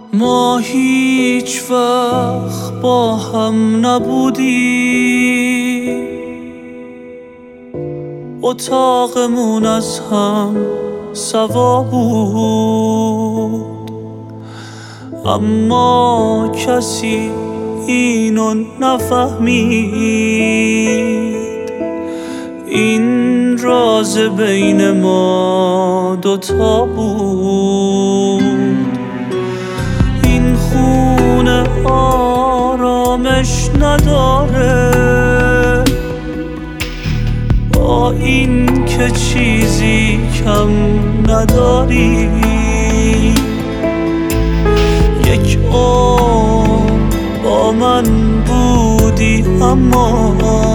ما هیچ وقت با هم نبودیم، اتاقمون از هم سوا بود، اما کسی اینو نفهمید. این راز بین ما دوتا بود. این خونه آرامش نداره، با این که چیزی کم نداری. یک عمر با من بودی، اما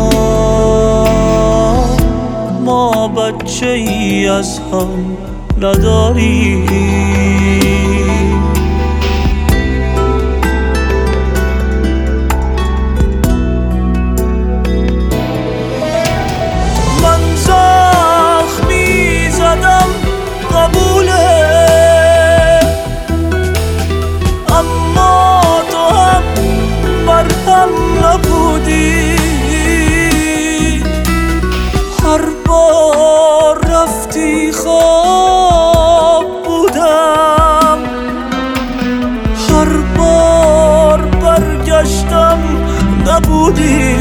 ما بچه ای از هم نداری. من زخمی زدم قبوله، اما تو هم مرهم نبودی. هر بار رفتی خواب بودم، هر بار برگشتم نبودی.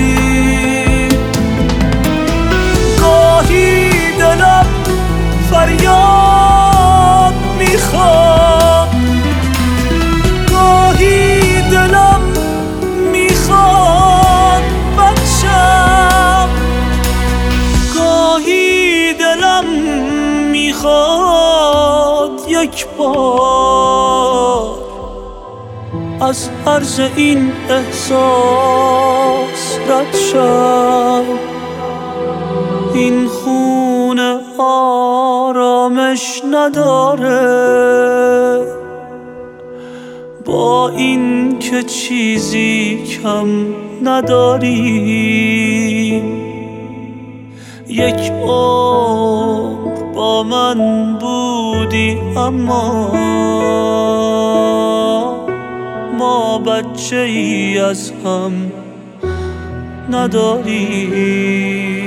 گاهی دلم فریاد میخواد، گاهی دلم میخواد بچم، گاهی دلم میخواد یک بار از عرض این احساس رد شم. این خونه آرامش نداره، با این که چیزی کم نداری. یک عمر با من بودی، اما ما بچه ای از هم نداری.